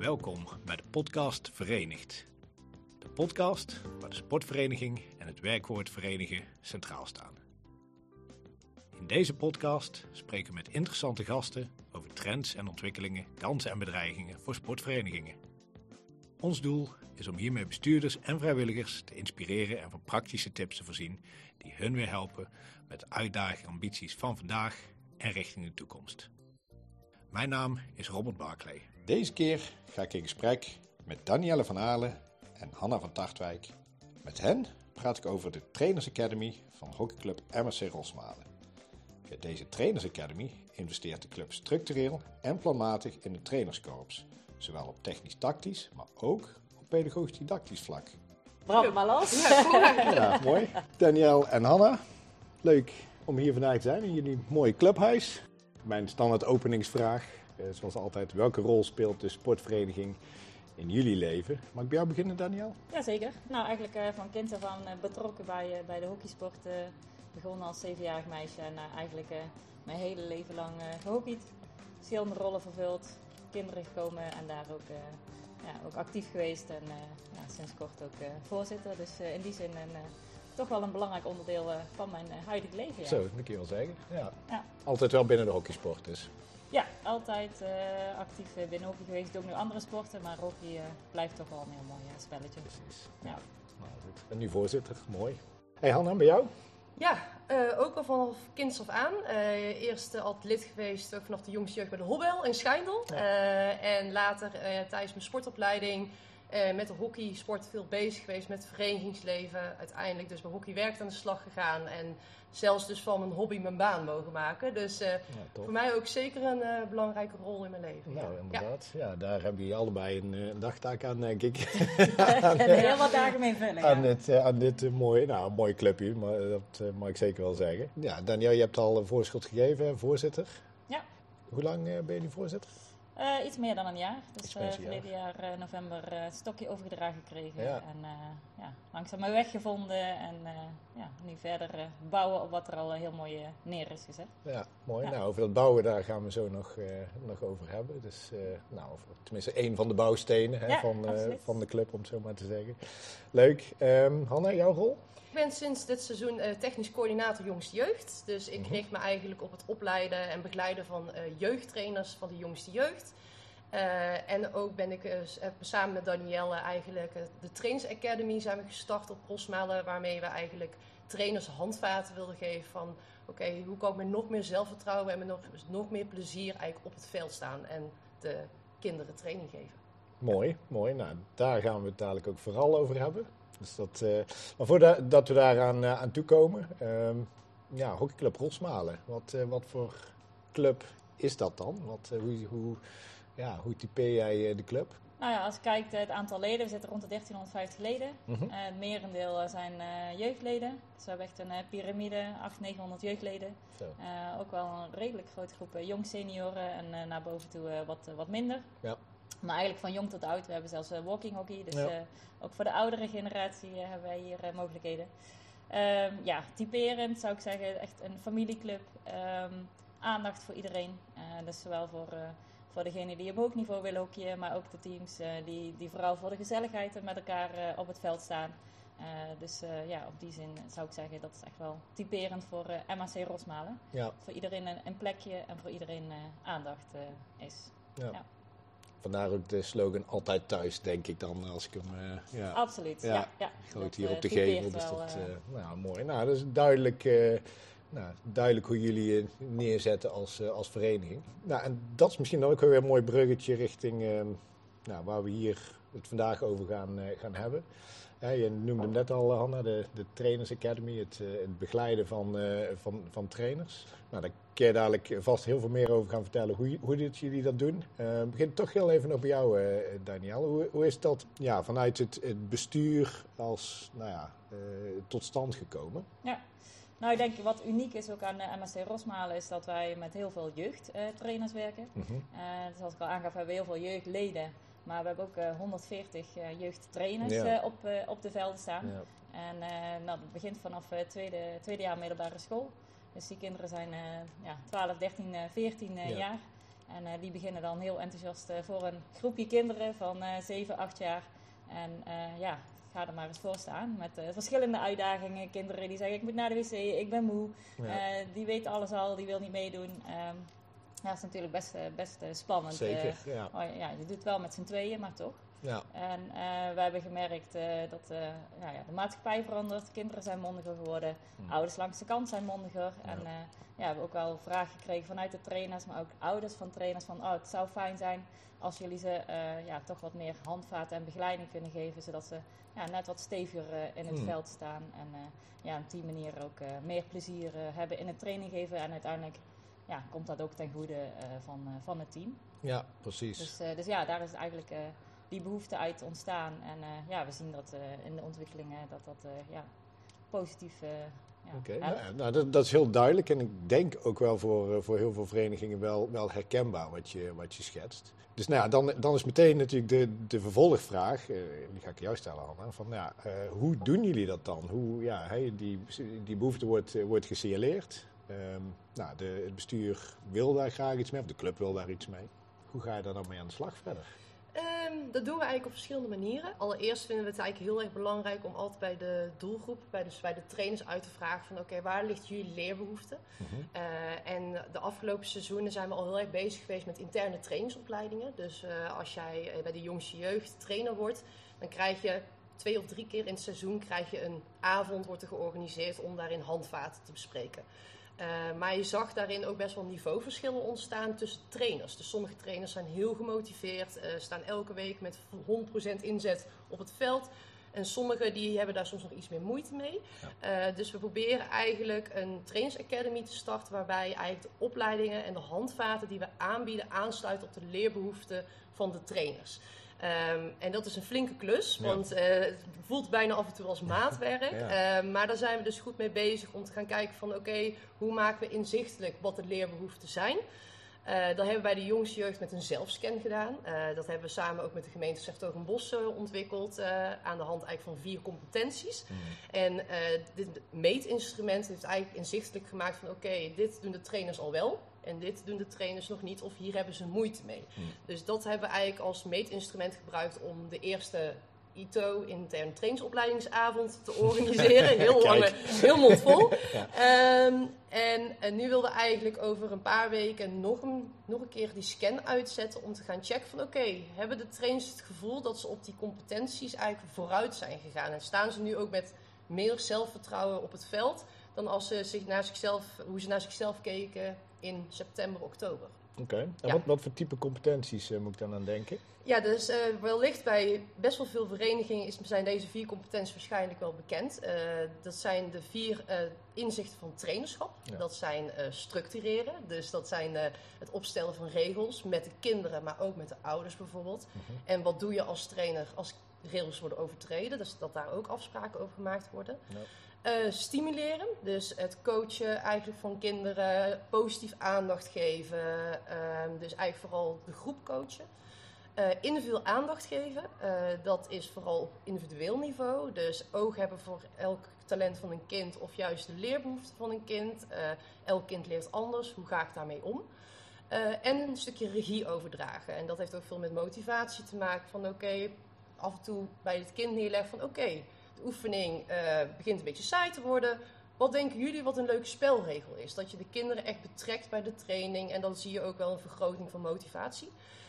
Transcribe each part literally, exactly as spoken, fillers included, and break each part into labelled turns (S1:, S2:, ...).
S1: Welkom bij de podcast Verenigd. De podcast waar de sportvereniging en het werkwoord verenigen centraal staan. In deze podcast spreken we met interessante gasten over trends en ontwikkelingen, kansen en bedreigingen voor sportverenigingen. Ons doel is om hiermee bestuurders en vrijwilligers te inspireren en van praktische tips te voorzien die hun weer helpen met de uitdagingen en ambities van vandaag en richting de toekomst. Mijn naam is Robert Barclay.
S2: Deze keer ga ik in gesprek met Danielle van Aalen en Hanna van Tartwijk. Met hen praat ik over de Trainers Academy van hockeyclub M S C Rosmalen. Via deze Trainers Academy investeert de club structureel en planmatig in het trainerskorps. Zowel op technisch-tactisch, maar ook op pedagogisch-didactisch vlak.
S3: Brand maar los.
S2: Ja, mooi. Danielle en Hanna, leuk om hier vandaag te zijn in jullie mooie clubhuis. Mijn standaard openingsvraag, eh, zoals altijd, welke rol speelt de sportvereniging in jullie leven? Mag ik bij jou beginnen, Danielle?
S3: Jazeker. Nou, eigenlijk uh, van kind af aan uh, betrokken bij, uh, bij de hockeysport. Uh, begonnen als zevenjarig meisje en uh, eigenlijk uh, mijn hele leven lang uh, gehockeyd. Verschillende rollen vervuld, kinderen gekomen en daar ook, uh, ja, ook actief geweest. En uh, ja, sinds kort ook uh, voorzitter. Dus uh, in die zin een, uh, toch wel een belangrijk onderdeel uh, van mijn uh, huidige leven. Ja.
S2: Zo, dat kun je wel zeggen. Ja.
S3: Ja.
S2: Altijd wel binnen de hockeysport dus.
S3: Ja, altijd uh, actief uh, binnen hockey geweest. Ik doe ook nu andere sporten, maar hockey uh, blijft toch wel een heel mooi uh, spelletje.
S2: Precies.
S3: Ja.
S2: Nou, goed. En nu voorzitter, mooi. Hey Hanna, bij jou?
S4: Ja, uh, ook al vanaf kinds af aan. Uh, eerst uh, altijd lid geweest, ook vanaf de jongste jeugd bij de Hobbel in Schijndel.
S2: Ja.
S4: Uh, en later uh, tijdens mijn sportopleiding uh, met de hockeysport veel bezig geweest met het verenigingsleven. Uiteindelijk dus bij hockeywerk aan de slag gegaan en zelfs dus van mijn hobby mijn baan mogen maken. Dus uh, ja, voor mij ook zeker een uh, belangrijke rol in mijn leven.
S2: Nou,
S4: ja.
S2: inderdaad. Ja. Ja, daar hebben jullie allebei een, een dagtaak aan, denk ik.
S3: aan, uh, heel wat dagen mee vullen.
S2: Aan ja. dit, uh, aan dit uh, mooie, nou, een mooi clubje, maar dat uh, mag ik zeker wel zeggen. Ja, Danielle, je hebt al een voorschot gegeven, voorzitter.
S3: Ja.
S2: Hoe lang uh, ben je nu voorzitter?
S3: Uh, iets meer dan een jaar. Dus uh,
S2: jaar.
S3: verleden jaar uh, november uh, het stokje overgedragen gekregen.
S2: Ja.
S3: En uh, ja, langzaam mijn weg gevonden. En uh, ja, nu verder uh, bouwen op wat er al uh, heel mooi uh, neer is gezet.
S2: Ja, mooi.
S3: Ja.
S2: Nou, over het bouwen daar gaan we zo nog, uh, nog over hebben. Dus, uh, nou, over, tenminste één van de bouwstenen hè,
S3: ja,
S2: van, uh, van de club, om het zo maar te zeggen. Leuk. Um, Hanna, jouw rol?
S4: Ik ben sinds dit seizoen uh, technisch coördinator jongste jeugd. Dus ik richt me eigenlijk op het opleiden en begeleiden van uh, jeugdtrainers van de jongste jeugd. Uh, en ook ben ik uh, samen met Danielle eigenlijk uh, de Trainers Academy zijn we gestart op Rosmalen, waarmee we eigenlijk trainers handvaten wilden geven van oké, okay, hoe kan ik met nog meer zelfvertrouwen en met nog, nog meer plezier eigenlijk op het veld staan en de kinderen training geven.
S2: Mooi, mooi. Nou, daar gaan we het dadelijk ook vooral over hebben. Dus dat, uh, maar voordat dat we daaraan uh, aan toekomen, um, ja, hockeyclub Rosmalen. Wat, uh, wat voor club is dat dan? Wat, uh, hoe, hoe, ja, hoe typeer jij uh, de club?
S3: Nou ja, als je kijkt het aantal leden, we zitten rond de dertienhonderdvijftig leden.
S2: Mm-hmm.
S3: Uh, het merendeel zijn uh, jeugdleden. Dus we hebben echt een uh, piramide, achthonderd, negenhonderd jeugdleden. Uh, ook wel een redelijk grote groep uh, jong senioren en uh, naar boven toe uh, wat, uh, wat minder.
S2: Ja.
S3: Maar eigenlijk van jong tot oud. We hebben zelfs uh, walking hockey. Dus
S2: ja.
S3: uh, ook voor de oudere generatie uh, hebben wij hier uh, mogelijkheden. Um, ja, typerend zou ik zeggen. Echt een familieclub. Um, aandacht voor iedereen. Uh, dus zowel voor, uh, voor degenen die op hoog niveau willen hockeyen. Maar ook de teams uh, die, die vooral voor de gezelligheid met elkaar uh, op het veld staan. Uh, dus uh, ja, op die zin zou ik zeggen dat is echt wel typerend voor uh, M S C Rosmalen.
S2: Ja.
S3: Voor iedereen een, een plekje en voor iedereen uh, aandacht uh, is.
S2: Ja.
S3: Ja.
S2: Vandaar ook de slogan altijd thuis, denk ik dan, als ik hem... Uh, ja.
S3: Absoluut, ja. ja, ja.
S2: Groot hier
S3: dat,
S2: op de
S3: uh,
S2: gevel, dus
S3: wel,
S2: dat...
S3: Uh,
S2: uh, nou, mooi. Nou, dat is duidelijk, uh, nou, duidelijk hoe jullie uh, neerzetten als, uh, als vereniging. Nou, en dat is misschien dan ook weer een mooi bruggetje richting uh, nou, waar we hier het vandaag over gaan, uh, gaan hebben. Ja, je noemde hem net al, Hanna, de, de Trainers Academy, het, uh, het begeleiden van, uh, van, van trainers. Nou, daar kun je dadelijk vast heel veel meer over gaan vertellen hoe, hoe dit, jullie dat doen. Uh, ik begin toch heel even nog bij jou, uh, Danielle. Hoe, hoe is dat ja, vanuit het, het bestuur als, nou ja, uh, tot stand gekomen?
S3: Ja, nou ik denk wat uniek is ook aan de M S C Rosmalen is dat wij met heel veel jeugdtrainers uh, werken.
S2: Mm-hmm.
S3: Uh, dus zoals ik al aangaf, hebben we heel veel jeugdleden. Maar we hebben ook uh, honderdveertig uh, jeugdtrainers
S2: ja.
S3: uh, op, uh, op de velden staan.
S2: Ja.
S3: En uh, nou, dat begint vanaf het uh, tweede, tweede jaar middelbare school. Dus die kinderen zijn uh, ja, twaalf, dertien, veertien uh,
S2: ja.
S3: jaar. En uh, die beginnen dan heel enthousiast uh, voor een groepje kinderen van uh, zeven, acht jaar. En uh, ja, ga er maar eens voor staan met uh, verschillende uitdagingen. Kinderen die zeggen, ik moet naar de wc, ik ben moe. Ja. Uh, die weten alles al, die wil niet meedoen. Um, ja, dat is natuurlijk best, uh, best uh, spannend.
S2: Zeker,
S3: uh,
S2: ja.
S3: Oh, ja. Je doet het wel met z'n tweeën, maar toch.
S2: Ja.
S3: En uh, we hebben gemerkt uh, dat uh, ja, ja, de maatschappij verandert. Kinderen zijn mondiger geworden. Hmm. Ouders langs de kant zijn mondiger. Ja. En uh, ja, we hebben ook wel vragen gekregen vanuit de trainers, maar ook ouders van trainers. Van, oh, het zou fijn zijn als jullie ze uh, ja, toch wat meer handvaten en begeleiding kunnen geven. Zodat ze ja, net wat steviger uh, in het hmm. veld staan. En uh, ja, op die manier ook uh, meer plezier uh, hebben in het training geven. En uiteindelijk ja, komt dat ook ten goede uh, van, uh, van het team.
S2: Ja, precies.
S3: Dus, uh, dus ja, daar is eigenlijk uh, die behoefte uit ontstaan. En uh, ja, we zien dat uh, in de ontwikkelingen dat dat uh, ja, positief uh, ja,
S2: Oké, okay, nou, nou dat, dat is heel duidelijk. En ik denk ook wel voor, voor heel veel verenigingen wel, wel herkenbaar wat je, wat je schetst. Dus nou ja, dan, dan is meteen natuurlijk de, de vervolgvraag, uh, die ga ik jou stellen, Anna, van ja, uh, hoe doen jullie dat dan? Hoe, ja, hey, die, die behoefte wordt, uh, wordt gesignaleerd. Um, nou, de, het bestuur wil daar graag iets mee, of de club wil daar iets mee. Hoe ga je daar dan mee aan de slag verder?
S4: Um, dat doen we eigenlijk op verschillende manieren. Allereerst vinden we het eigenlijk heel erg belangrijk om altijd bij de doelgroep, bij de, bij de trainers uit te vragen van oké, okay, waar ligt jullie leerbehoefte? Uh-huh. Uh, en de afgelopen seizoenen zijn we al heel erg bezig geweest met interne trainingsopleidingen. Dus uh, als jij uh, bij de jongste jeugd trainer wordt, dan krijg je twee of drie keer in het seizoen krijg je een avond wordt er georganiseerd om daarin handvaten te bespreken. Uh, maar je zag daarin ook best wel niveauverschillen ontstaan tussen trainers. Dus sommige trainers zijn heel gemotiveerd, uh, staan elke week met honderd procent inzet op het veld. En sommigen die hebben daar soms nog iets meer moeite mee. Ja. Uh, dus we proberen eigenlijk een trainingsacademy te starten waarbij eigenlijk de opleidingen en de handvaten die we aanbieden aansluiten op de leerbehoeften van de trainers. Um, en dat is een flinke klus, ja. want uh, het voelt bijna af en toe als maatwerk. Ja. Uh, maar daar zijn we dus goed mee bezig om te gaan kijken van oké, okay, hoe maken we inzichtelijk wat de leerbehoeften zijn. Uh, dat hebben we bij de jongste jeugd met een zelfscan gedaan. Uh, dat hebben we samen ook met de gemeente 's-Hertogenbosch uh, ontwikkeld uh, aan de hand eigenlijk van vier competenties. Mm. En uh, dit meetinstrument heeft eigenlijk inzichtelijk gemaakt van oké, okay, dit doen de trainers al wel. En dit doen de trainers nog niet of hier hebben ze moeite mee. Mm. Dus dat hebben we eigenlijk als meetinstrument gebruikt om de eerste I T O, interne trainingsopleidingsavond, te organiseren. Heel lang, heel mondvol. Ja. Um, en, en nu wilden we eigenlijk over een paar weken nog een, nog een keer die scan uitzetten om te gaan checken van oké, okay, hebben de trainers het gevoel dat ze op die competenties eigenlijk vooruit zijn gegaan? En staan ze nu ook met meer zelfvertrouwen op het veld dan als ze zich naar zichzelf, hoe ze naar zichzelf keken in september, oktober.
S2: Oké, okay. En ja. wat, wat voor type competenties uh, moet ik dan aan denken?
S4: Ja, dus uh, wellicht bij best wel veel verenigingen is, zijn deze vier competenties waarschijnlijk wel bekend. Uh, dat zijn de vier uh, inzichten van trainerschap. Ja. Dat zijn uh, structureren, dus dat zijn uh, het opstellen van regels met de kinderen, maar ook met de ouders bijvoorbeeld. Uh-huh. En wat doe je als trainer als regels worden overtreden, dus dat daar ook afspraken over gemaakt worden. Ja. Uh, stimuleren, dus het coachen eigenlijk van kinderen, positief aandacht geven, uh, dus eigenlijk vooral de groep coachen. Uh, individueel aandacht geven, uh, dat is vooral op individueel niveau, dus oog hebben voor elk talent van een kind of juist de leerbehoeften van een kind. Uh, elk kind leert anders, hoe ga ik daarmee om? Uh, en een stukje regie overdragen en dat heeft ook veel met motivatie te maken van oké, okay, af en toe bij het kind neerleggen van oké, okay, de oefening uh, begint een beetje saai te worden. Wat denken jullie wat een leuke spelregel is? Dat je de kinderen echt betrekt bij de training en dan zie je ook wel een vergroting van motivatie.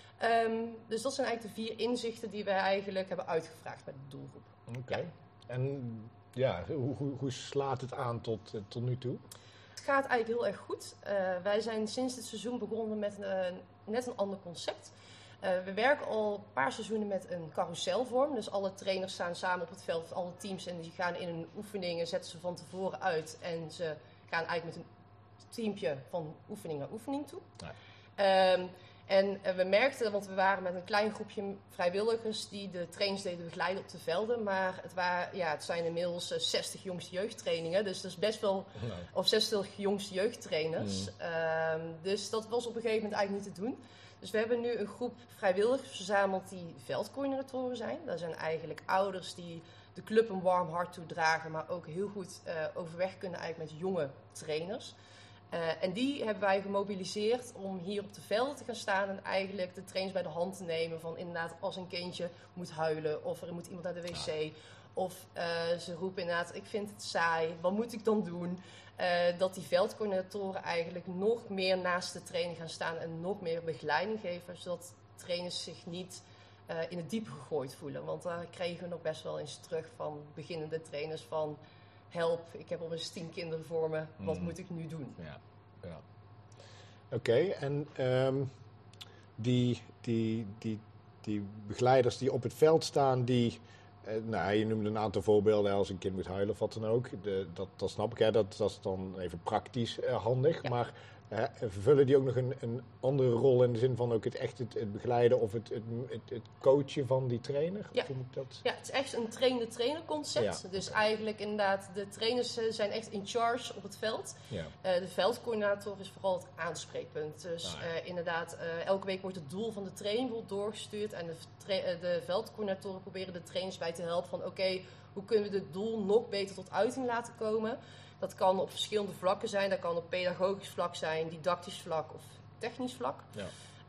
S4: Um, dus dat zijn eigenlijk de vier inzichten die wij eigenlijk hebben uitgevraagd bij de doelgroep.
S2: Oké. Okay. Ja. En ja, hoe, hoe, hoe slaat het aan tot, tot nu toe?
S4: Het gaat eigenlijk heel erg goed. Uh, wij zijn sinds dit seizoen begonnen met uh, net een ander concept. Uh, we werken al een paar seizoenen met een carouselvorm. Dus alle trainers staan samen op het veld, alle teams. En die gaan in hun oefeningen, zetten ze van tevoren uit. En ze gaan eigenlijk met een teampje van oefening naar oefening toe. Ja. Um, en uh, we merkten, want we waren met een klein groepje vrijwilligers die de trainers deden begeleiden op de velden. Maar het, waren, ja, het zijn inmiddels uh, zestig jongste jeugdtrainingen. Dus dat is best wel, nee. of zestig jongste jeugdtrainers. Mm. Um, dus dat was op een gegeven moment eigenlijk niet te doen. Dus we hebben nu een groep vrijwilligers verzameld die veldcoördinatoren zijn. Dat zijn eigenlijk ouders die de club een warm hart toedragen, maar ook heel goed uh, overweg kunnen eigenlijk met jonge trainers. Uh, en die hebben wij gemobiliseerd om hier op de velden te gaan staan en eigenlijk de trainers bij de hand te nemen van inderdaad als een kindje moet huilen of er moet iemand naar de wc ja. of uh, ze roepen inderdaad ik vind het saai, wat moet ik dan doen? Uh, dat die veldcoördinatoren eigenlijk nog meer naast de trainer gaan staan en nog meer begeleiding geven, zodat trainers zich niet uh, in het diepe gegooid voelen. Want daar kregen we nog best wel eens terug van beginnende trainers van help, ik heb alweer tien kinderen voor me, wat mm. moet ik nu doen?
S2: Ja, ja. Oké, okay, en um, die, die, die, die begeleiders die op het veld staan, die... Uh, nou, je noemde een aantal voorbeelden als een kind moet huilen of wat dan ook. De, dat, dat snap ik, hè. Dat, dat is dan even praktisch uh, handig. Ja. Maar uh, vervullen die ook nog een, een andere rol in de zin van ook het echt het, het begeleiden of het, het, het, het coachen van die trainer?
S4: Ja.
S2: Of hoe moet dat?
S4: Ja, het is echt een trainer-trainer concept. Ja. Dus okay. eigenlijk inderdaad, de trainers uh, zijn echt in charge op het veld. Ja. Uh, de veldcoördinator is vooral het aanspreekpunt. Dus ah, ja. uh, inderdaad, uh, elke week wordt het doel van de training wordt doorgestuurd en de, tra- uh, de veldcoördinatoren proberen de trainers bij te helpen van oké, okay, hoe kunnen we dit doel nog beter tot uiting laten komen? Dat kan op verschillende vlakken zijn. Dat kan op pedagogisch vlak zijn, didactisch vlak of technisch vlak. Ja.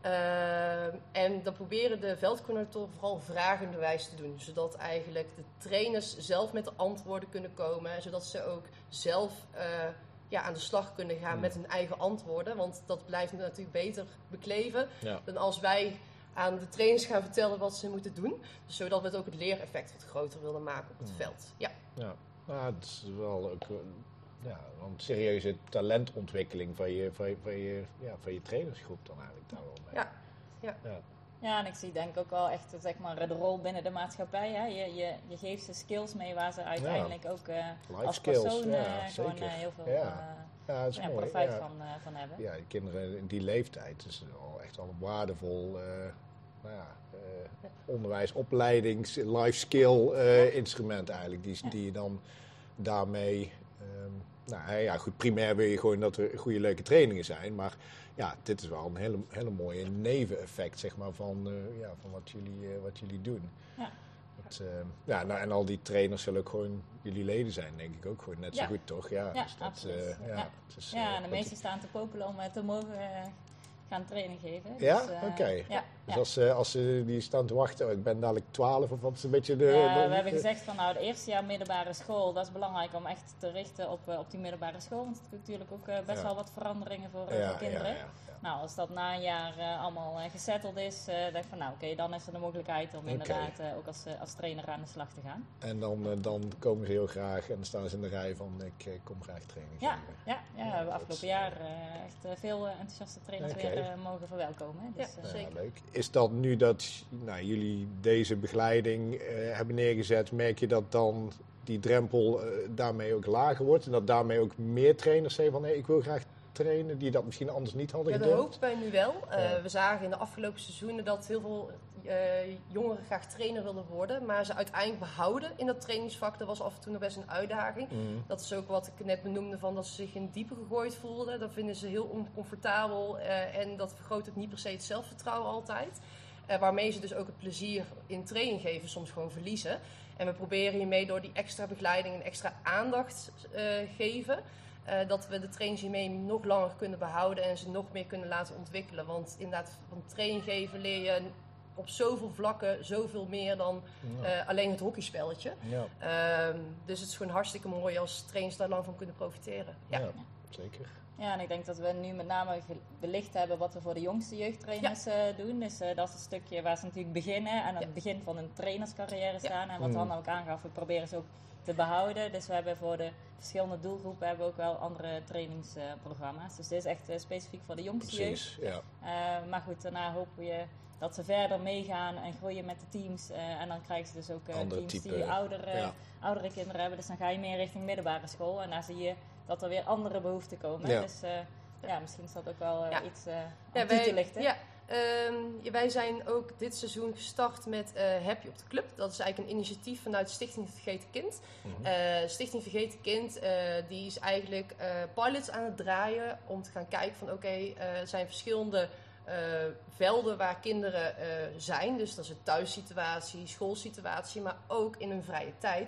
S4: Uh, en dan proberen de veldcoördinatoren vooral vragenderwijs te doen. Zodat eigenlijk de trainers zelf met de antwoorden kunnen komen. Zodat ze ook zelf uh, ja, aan de slag kunnen gaan mm. met hun eigen antwoorden. Want dat blijft natuurlijk beter bekleven ja. dan als wij aan de trainers gaan vertellen wat ze moeten doen. Dus zodat we het ook het leereffect wat groter willen maken op het mm. veld. Ja,
S2: ja. Nou, het is wel ook ja, een serieuze talentontwikkeling van je, van je, van je, ja, van je trainersgroep dan eigenlijk daar wel mee.
S4: Ja, ja.
S3: ja. Ja, en ik zie denk ik ook wel echt zeg maar, de rol binnen de maatschappij. Hè. Je, je, je geeft ze skills mee waar ze uiteindelijk ja. ook uh, als
S2: skills,
S3: persoon
S2: ja,
S3: uh, gewoon uh, heel veel
S2: ja.
S3: uh,
S2: ja,
S3: ja, profijt ja. van, uh, van hebben.
S2: Ja, die kinderen in die leeftijd is al echt al een waardevol uh, nou ja, uh, ja. onderwijs, opleidings, life skill uh, ja. instrument eigenlijk. Die, ja. die je dan daarmee... Um, nou ja, goed, primair wil je gewoon dat er goede leuke trainingen zijn, maar ja, dit is wel een hele, hele mooie neveneffect, zeg maar, van, uh, ja, van wat, jullie, uh, wat jullie doen. Ja. Het, uh, ja, nou, en al die trainers zullen ook gewoon jullie leden zijn, denk ik ook gewoon net zo ja. goed, toch? Ja,
S3: ja
S2: dus dat,
S3: absoluut.
S2: Uh, ja,
S3: ja.
S2: Het is,
S3: ja,
S2: uh,
S3: en de meesten staan te popelen om uh, te mogen uh, gaan training geven.
S2: Ja?
S3: Dus, uh,
S2: Oké. Okay.
S3: Ja.
S2: Dus ja. als, uh, als ze die staan te wachten, oh, ik ben dadelijk twaalf of wat is een beetje de...
S3: Ja,
S2: de,
S3: we hebben gezegd van nou, het eerste jaar middelbare school, dat is belangrijk om echt te richten op, uh, op die middelbare school. Want het is natuurlijk ook uh, best ja. wel wat veranderingen voor, uh, ja, voor kinderen. Ja, ja, ja. Nou, als dat na een jaar uh, allemaal uh, gesetteld is, uh, denk ik van nou oké, okay, dan is er de mogelijkheid om okay. inderdaad uh, ook als, uh, als trainer aan de slag te gaan.
S2: En dan, uh, dan komen ze heel graag en dan staan ze in de rij van ik uh, kom graag training
S3: ja, geven. Ja, ja, ja, we hebben afgelopen jaar uh, echt uh, veel uh, enthousiaste trainers okay. weer uh, mogen verwijlkomen. Dus,
S4: ja,
S3: uh,
S4: zeker.
S2: Ja, leuk. Is dat nu dat nou, jullie deze begeleiding uh, hebben neergezet, merk je dat dan die drempel uh, daarmee ook lager wordt en dat daarmee ook meer trainers zeggen van hey, ik wil graag trainen die dat misschien anders niet hadden
S4: ja,
S2: gedurfd?
S4: Dat hopen wij nu wel. Uh, ja. We zagen in de afgelopen seizoenen dat heel veel uh, jongeren graag trainer wilden worden, maar ze uiteindelijk behouden in dat trainingsvak. Dat was af en toe nog best een uitdaging. Mm. Dat is ook wat ik net benoemde van dat ze zich in diepe gegooid voelden. Dat vinden ze heel oncomfortabel uh, en dat vergroot ook niet per se het zelfvertrouwen altijd. Uh, waarmee ze dus ook het plezier in training geven soms gewoon verliezen. En we proberen hiermee door die extra begeleiding en extra aandacht uh, geven, uh, dat we de trainers hiermee nog langer kunnen behouden en ze nog meer kunnen laten ontwikkelen. Want inderdaad, van training geven leer je op zoveel vlakken zoveel meer dan ja. uh, alleen het hockeyspelletje. Ja. Uh, dus het is gewoon hartstikke mooi als trainers daar lang van kunnen profiteren. Ja,
S2: ja zeker.
S3: Ja, en ik denk dat we nu met name belicht hebben wat we voor de jongste jeugdtrainers ja. uh, doen. Dus uh, dat is een stukje waar ze natuurlijk beginnen en aan ja. het begin van hun trainerscarrière staan. Ja. En wat mm. Hanna ook aangaf, we proberen ze ook te behouden. Dus we hebben voor de verschillende doelgroepen hebben we ook wel andere trainingsprogramma's. Uh, dus dit is echt uh, specifiek voor de jongste
S2: Precies,
S3: jeugd. Ja. Uh, maar goed, daarna hopen we dat ze verder meegaan en groeien met de teams. Uh, en dan krijgen ze dus ook uh, teams type, die oudere, ja. oudere kinderen hebben. Dus dan ga je meer richting middelbare school. En daar zie je dat er weer andere behoeften komen. Ja. Dus uh, ja, misschien is dat ook wel uh, ja. iets uh, om ja, toe te lichten.
S4: Ja. Um, ja, wij zijn ook dit seizoen gestart met uh, Happy op de Club. Dat is eigenlijk een initiatief vanuit Stichting Vergeten Kind. Mm-hmm. Uh, Stichting Vergeten Kind uh, die is eigenlijk uh, pilots aan het draaien om te gaan kijken van oké, okay, uh, er zijn verschillende uh, velden waar kinderen uh, zijn. Dus dat is een thuissituatie, schoolsituatie, maar ook in hun vrije tijd.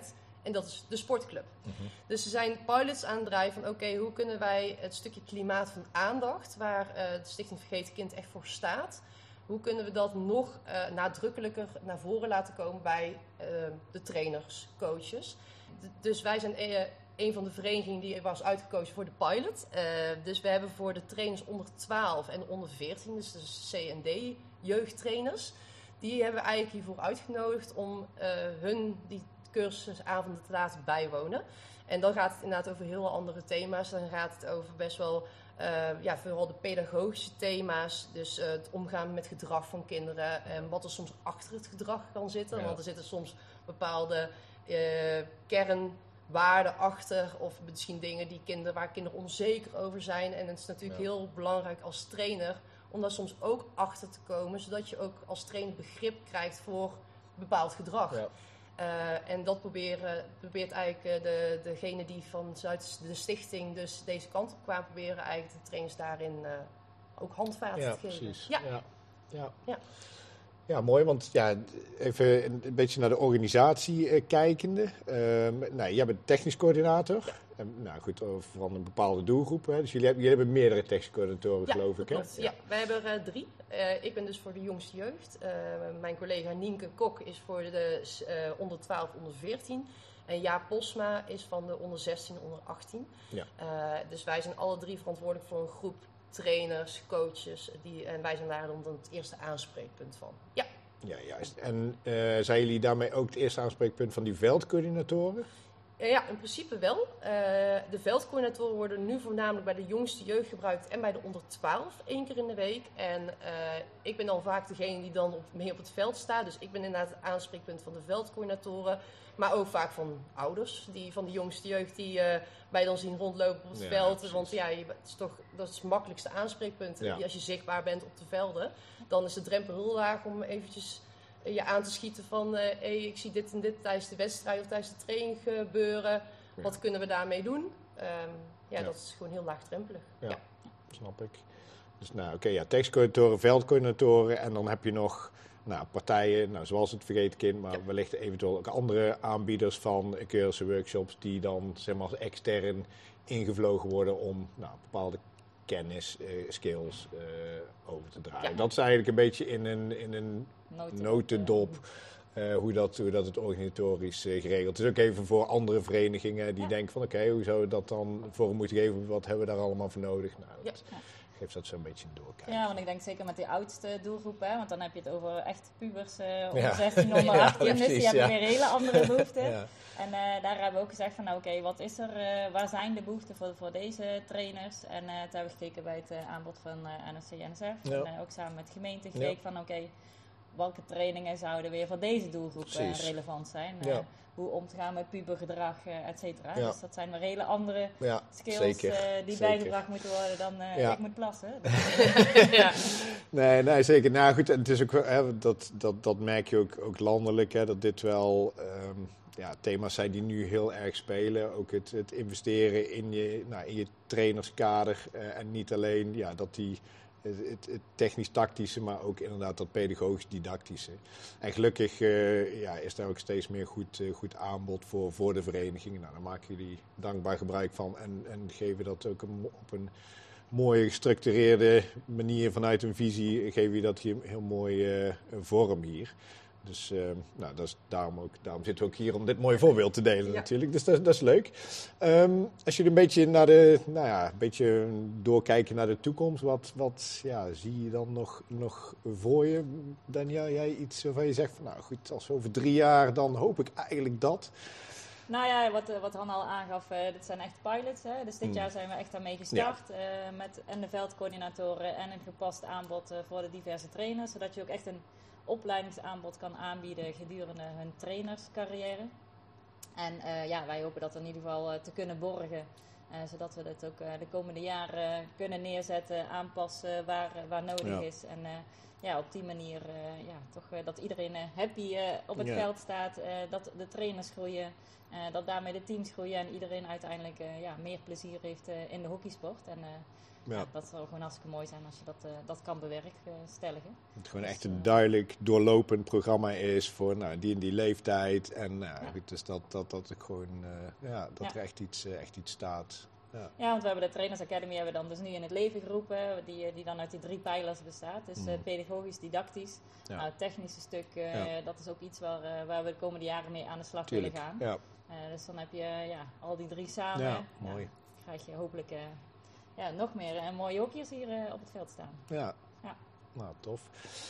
S4: En dat is de sportclub.
S2: Mhm.
S4: Dus ze zijn pilots aan het draaien van oké, okay, hoe kunnen wij het stukje klimaat van aandacht, waar uh, de Stichting Vergeten Kind echt voor staat, hoe kunnen we dat nog uh, nadrukkelijker naar voren laten komen bij uh, de trainers, coaches. D- dus wij zijn uh, een van de verenigingen die was uitgekozen voor de pilot. Uh, dus we hebben voor de trainers onder twaalf en onder veertien, dus de C en D jeugdtrainers, die hebben we eigenlijk hiervoor uitgenodigd om uh, hun die cursusavonden te laten bijwonen. En dan gaat het inderdaad over heel andere thema's. Dan gaat het over best wel, uh, ja, vooral de pedagogische thema's. Dus uh, het omgaan met gedrag van kinderen. En wat er soms achter het gedrag kan zitten.
S2: Ja.
S4: Want er zitten soms bepaalde uh, kernwaarden achter. Of misschien dingen die kinderen, waar kinderen onzeker over zijn. En het is natuurlijk
S2: Ja.
S4: heel belangrijk als trainer om daar soms ook achter te komen. Zodat je ook als trainer begrip krijgt voor bepaald gedrag.
S2: Ja.
S4: Uh, en dat proberen, probeert eigenlijk uh, de, degene die vanuit de stichting dus deze kant op kwamen, proberen eigenlijk de trainers daarin uh, ook handvaten
S2: Ja,
S4: te geven.
S2: precies.
S4: Ja,
S2: Ja. Ja.
S4: Ja.
S2: Ja, mooi, want ja, even een, een beetje naar de organisatie uh, kijkende. Uh, nou, jij bent technisch coördinator.
S4: Ja.
S2: En, nou goed, van een bepaalde doelgroep. Hè. Dus jullie hebben, jullie hebben meerdere technische coördinatoren,
S4: ja,
S2: geloof ik.
S4: dat
S2: Hè?
S4: klopt. Ja, wij hebben er uh, drie. Uh, ik ben dus voor de jongste jeugd. Uh, mijn collega Nienke Kok is voor de uh, onder twaalf, onder veertien. En Jaap Posma is van de onder zestien, onder achttien.
S2: Ja.
S4: Uh, dus wij zijn alle drie verantwoordelijk voor een groep trainers, coaches. Die, en wij zijn daar dan het eerste aanspreekpunt van. Ja.
S2: Ja, juist. En uh, zijn jullie daarmee ook het eerste aanspreekpunt van die veldcoördinatoren?
S4: Ja, in principe wel. Uh, de veldcoördinatoren worden nu voornamelijk bij de jongste jeugd gebruikt en bij de onder twaalf één keer in de week. En uh, ik ben dan vaak degene die dan op, mee op het veld staat. Dus ik ben inderdaad het aanspreekpunt van de veldcoördinatoren. Maar ook vaak van ouders die van de jongste jeugd die uh, wij dan zien rondlopen op het
S2: Ja,
S4: veld.
S2: precies.
S4: Want ja, je, het is toch, dat is het makkelijkste aanspreekpunt.
S2: Ja.
S4: Als je zichtbaar bent op de velden, dan is de drempel heel laag om eventjes je aan te schieten van uh, hey, ik zie dit en dit tijdens de wedstrijd of tijdens de training gebeuren.
S2: Ja.
S4: Wat kunnen we daarmee doen? Um, ja,
S2: Ja.
S4: dat is gewoon heel laagdrempelig.
S2: Ja, snap ik. Dus nou, oké, okay, ja, tekstcoördinatoren, veldcoördinatoren en dan heb je nog nou, partijen, nou, zoals het Vergeten Kind, maar
S4: Ja.
S2: wellicht eventueel ook andere aanbieders van cursussen, workshops die dan zeg maar als extern ingevlogen worden om nou, bepaalde kennis, uh, skills uh, over te dragen.
S4: Ja.
S2: Dat is eigenlijk een beetje in een, in een
S3: Notendop,
S2: notendop uh, hoe, dat, hoe dat het organisatorisch uh, geregeld is. Ook even voor andere verenigingen die
S3: Ja.
S2: denken van oké, okay, hoe zouden we dat dan vorm moeten geven? Wat hebben we daar allemaal voor nodig? Nou,
S4: Ja.
S2: dat geeft dat zo'n beetje een doorkijk.
S3: Ja, want ik denk zeker met die oudste doelgroep, hè, want dan heb je het over echt pubers uh, onder
S2: Ja.
S3: zestien, onder
S2: Ja,
S3: achttien, dus die
S2: precies,
S3: hebben
S2: ja.
S3: weer hele andere behoeften.
S2: Ja.
S3: En uh, daar hebben we ook gezegd van, nou oké, okay, wat is er, uh, waar zijn de behoeften voor, voor deze trainers? En uh, toen hebben we gekeken bij het uh, aanbod van uh, N O C N S F.
S2: Ja.
S3: En uh, ook samen met de gemeente gekeken
S2: Ja.
S3: van, oké, okay, welke trainingen zouden weer voor deze doelgroep uh,
S2: Precies.
S3: relevant zijn? Uh,
S2: Ja.
S3: Hoe om te gaan met pubergedrag, uh, et cetera.
S2: Ja.
S3: Dus dat zijn weer hele andere
S2: Ja,
S3: skills
S2: zeker.
S3: uh, die
S2: Zeker.
S3: bijgebracht moeten worden dan uh,
S2: Ja.
S3: ik moet plassen.
S4: ja.
S2: Nee, nee, zeker. Nou goed, en het is ook wel, hè, dat, dat, dat merk je ook, ook landelijk, hè, dat dit wel um, ja, thema's zijn die nu heel erg spelen. Ook het, het investeren in je, nou, in je trainerskader uh, en niet alleen ja, dat die het, het, het technisch-tactische, maar ook inderdaad dat pedagogisch-didactische. En gelukkig uh, ja, is daar ook steeds meer goed, uh, goed aanbod voor, voor de vereniging. Nou, daar maken jullie dankbaar gebruik van en, en geven dat ook een, op een mooie gestructureerde manier vanuit een visie, geef je dat hier heel mooi uh, vorm hier. Dus uh, nou, dat is daarom, ook, daarom zitten we ook hier om dit mooie voorbeeld te delen
S4: Ja.
S2: natuurlijk. Dus dat, dat is leuk. Um, als jullie een beetje naar de, nou ja, een beetje doorkijken naar de toekomst, wat, wat ja, zie je dan nog, nog voor je? Daniel, jij iets waarvan je zegt van nou goed, als we over drie jaar, dan hoop ik eigenlijk dat.
S3: Nou ja, wat, wat Han al aangaf, uh, dit zijn echt pilots. Hè? Dus dit
S2: Hmm.
S3: jaar zijn we echt daarmee gestart. Ja. Uh, met en de veldcoördinatoren en een gepast aanbod uh, voor de diverse trainers. Zodat je ook echt een opleidingsaanbod kan aanbieden gedurende hun trainerscarrière. En uh, ja, wij hopen dat in ieder geval uh, te kunnen borgen. Uh, zodat we dit ook uh, de komende jaren uh, kunnen neerzetten, aanpassen waar, uh, waar nodig
S2: Ja.
S3: is. En uh, ja, op die manier uh, ja, toch uh, dat iedereen uh, happy uh, op het
S2: Ja.
S3: veld staat. Uh, dat de trainers groeien. Uh, dat daarmee de teams groeien en iedereen uiteindelijk uh, ja, meer plezier heeft uh, in de hockeysport. En uh,
S2: Ja.
S3: Ja, dat zou gewoon hartstikke mooi zijn als je dat, uh, dat kan bewerkstelligen.
S2: Het gewoon
S3: Dus,
S2: echt een
S3: uh,
S2: duidelijk doorlopend programma is voor nou, die en die leeftijd. En nou,
S3: Ja.
S2: goed, dus dat, dat, dat, ik gewoon, uh, ja, dat
S3: Ja.
S2: er echt iets, uh, echt iets staat. Ja.
S3: Ja, want we hebben de Trainers Academy hebben we dan dus nu in het leven geroepen, die, die dan uit die drie pijlers bestaat. Dus uh,
S2: Mm.
S3: pedagogisch, didactisch.
S2: Ja.
S3: Nou, het technische stuk, uh,
S2: Ja.
S3: dat is ook iets waar, uh, waar we de komende jaren mee aan de slag
S2: Tuurlijk.
S3: willen gaan.
S2: Ja.
S3: Uh, dus dan heb je uh, ja, al die drie samen.
S2: Ja, mooi.
S3: Ja, krijg je hopelijk uh, ja, nog meer uh, mooie hokjes hier uh, op het veld staan.
S2: Ja.
S3: Ja.
S2: Nou, tof.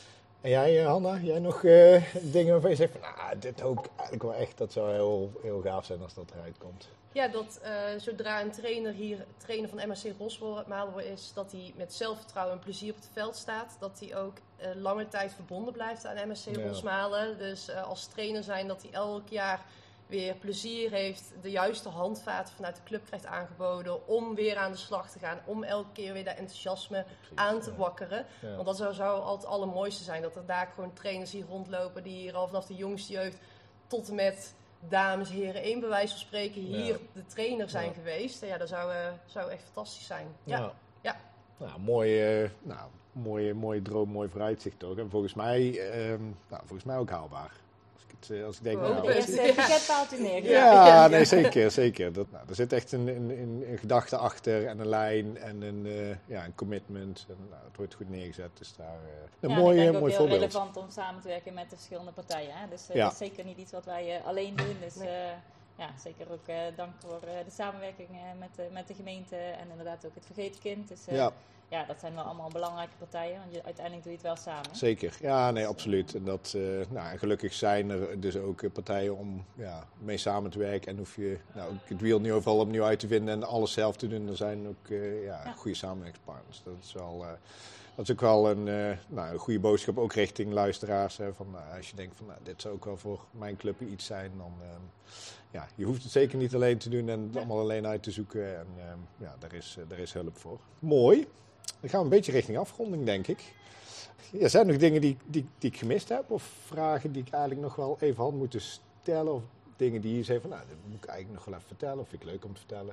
S2: En jij, Hanna, jij nog uh, dingen waarvan je zegt van, nou, dit hoop ik eigenlijk wel echt, dat zou heel, heel gaaf zijn als dat eruit komt.
S4: Ja, dat uh, zodra een trainer hier, trainer van M H C Rosmalen is, dat hij met zelfvertrouwen en plezier op het veld staat. Dat hij ook uh, lange tijd verbonden blijft aan M H C
S2: Ja.
S4: Rosmalen. Dus uh, als trainer zijn dat hij elk jaar weer plezier heeft, de juiste handvaten vanuit de club krijgt aangeboden om weer aan de slag te gaan. Om elke keer weer dat enthousiasme
S2: Precies,
S4: aan te
S2: ja.
S4: wakkeren.
S2: Ja.
S4: Want dat zou, zou altijd het allermooiste zijn. Dat er daar gewoon trainers hier rondlopen die hier al vanaf de jongste jeugd tot en met dames, heren, één bij wijze van spreken hier
S2: Ja.
S4: de trainer zijn
S2: Ja.
S4: geweest. En ja, dat zou, uh, zou echt fantastisch zijn. Ja.
S2: Ja.
S4: Ja.
S2: Nou, mooie, uh, nou, mooie, mooie droom, mooi vooruitzicht ook. En volgens mij, um, nou, volgens mij ook haalbaar. Als ik, het, uh, als ik denk,
S4: Oh,
S2: nou,
S3: De
S4: best.
S3: eerste
S4: Ja.
S3: parkeetpaaltje neergezet.
S2: Ja,
S4: Ja.
S2: nee, zeker, zeker. Dat, nou, er zit echt een, een, een, een gedachte achter en een lijn en een, uh, ja, een commitment. En, nou, het wordt goed neergezet, dus daar uh, een
S3: Ja, en
S2: mooi,
S3: ik denk ook
S2: mooi
S3: heel
S2: voorbeeld.
S3: relevant om samen te werken met de verschillende partijen. Hè? Dus uh,
S2: Ja.
S3: dat is zeker niet iets wat wij uh, alleen doen. Dus
S4: Nee.
S3: uh, ja, zeker ook uh, dank voor uh, de samenwerking uh, met, de, met de gemeente en inderdaad ook het Vergeten Kind. Dus uh, ja.
S2: Ja,
S3: ja, dat zijn wel allemaal belangrijke partijen, want je, uiteindelijk doe je het wel samen.
S2: zeker. Ja, nee, absoluut. En dat, uh, nou, en gelukkig zijn er dus ook uh, partijen om ja, mee samen te werken. En hoef je nou, ook het wiel niet overal opnieuw uit te vinden en alles zelf te doen. Er zijn ook uh, ja,
S3: Ja.
S2: goede samenwerkingspartners. Dat is wel... Uh, Dat is ook wel een, uh, nou, een goede boodschap, ook richting luisteraars. Hè, van, nou, als je denkt van nou, dit zou ook wel voor mijn club iets zijn, dan um, ja, je hoeft het zeker niet alleen te doen en het
S3: Ja.
S2: allemaal alleen uit te zoeken. En um, ja, daar is, uh, daar is hulp voor. Mooi. Dan gaan we een beetje richting afronding, denk ik. Ja, zijn er nog dingen die, die, die ik gemist heb? Of vragen die ik eigenlijk nog wel even had moeten stellen? Of dingen die je zei van nou, dat moet ik eigenlijk nog wel even vertellen. Of vind ik leuk om te vertellen?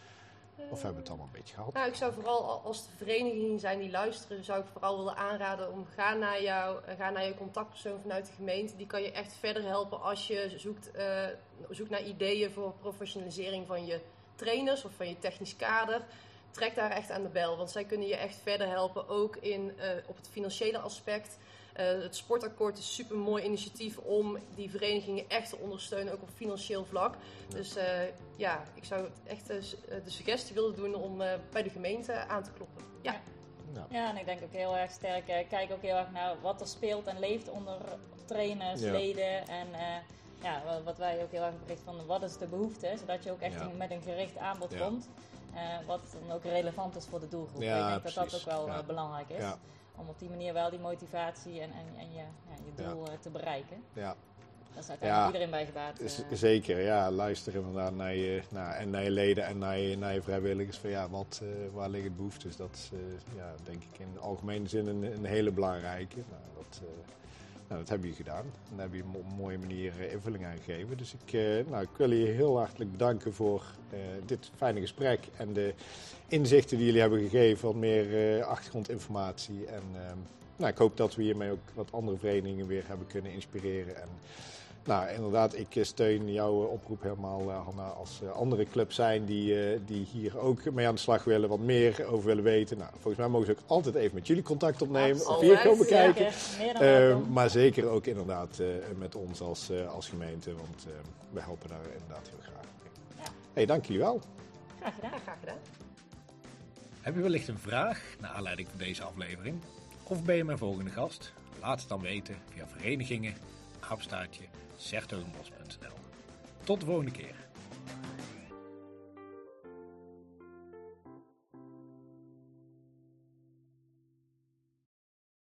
S2: Of hebben we het allemaal een beetje gehad?
S4: Nou, ik zou vooral als de verenigingen zijn die luisteren, zou ik vooral willen aanraden om ga naar jou, ga naar je contactpersoon vanuit de gemeente. Die kan je echt verder helpen als je zoekt, uh, zoekt naar ideeën voor professionalisering van je trainers of van je technisch kader. Trek daar echt aan de bel, want zij kunnen je echt verder helpen, ook in, uh, op het financiële aspect. Uh, het sportakkoord is een super mooi initiatief om die verenigingen echt te ondersteunen, ook op financieel vlak.
S2: Ja.
S4: Dus uh, ja, ik zou echt uh, de suggestie willen doen om uh, bij de gemeente aan te kloppen. Ja.
S2: Nou,
S3: Ja, en ik denk ook heel erg sterk, uh, kijk ook heel erg naar wat er speelt en leeft onder trainers,
S2: Ja.
S3: leden en uh, ja, wat, wat wij ook heel erg bericht van wat is de behoefte, zodat je ook echt
S2: Ja.
S3: een, met een gericht aanbod
S2: Ja.
S3: komt, uh, wat dan ook relevant is voor de doelgroep.
S2: Ja,
S3: ik denk dat dat
S2: precies.
S3: ook wel
S2: Ja.
S3: uh, belangrijk is,
S2: ja,
S3: om op die manier wel die motivatie en, en, en je, ja, je doel uh, te bereiken.
S2: ja.
S3: Dat is uiteindelijk
S2: Ja.
S3: iedereen bij gebaat.
S2: Z-
S3: uh,
S2: Zeker, ja. Luister inderdaad naar je, nou, en naar je leden en naar je, naar je vrijwilligers. Van, ja, wat, uh, waar liggen behoeftes? Dat is uh, ja, denk ik in de algemene zin een, een hele belangrijke. Nou, dat, uh, nou, dat hebben jullie gedaan. En daar hebben jullie op een mooie manier uh, invulling aan gegeven. Dus ik, uh, nou, ik wil je heel hartelijk bedanken voor uh, dit fijne gesprek. En de inzichten die jullie hebben gegeven. Wat meer uh, achtergrondinformatie. En uh, nou, ik hoop dat we hiermee ook wat andere verenigingen weer hebben kunnen inspireren. En, nou, inderdaad, ik steun jouw oproep helemaal, uh, Hanna, als uh, andere clubs zijn die, uh, die hier ook mee aan de slag willen, wat meer over willen weten. Nou, volgens mij mogen ze ook altijd even met jullie contact opnemen, of
S4: Altijd,
S2: hier komen
S4: ja.
S2: kijken.
S3: Zeker, meer dan
S2: Uh,
S3: welkom.
S2: maar zeker ook inderdaad uh, met ons als, uh, als gemeente, want uh, we helpen daar inderdaad heel graag mee.
S3: Ja.
S2: Hey, dank jullie wel.
S3: Graag gedaan.
S4: Ja, graag gedaan.
S1: Heb je wellicht een vraag naar aanleiding van deze aflevering? Of ben je mijn volgende gast? Laat het dan weten via verenigingen, apenstaartje, s hertogenbosch punt n l. Tot de volgende keer.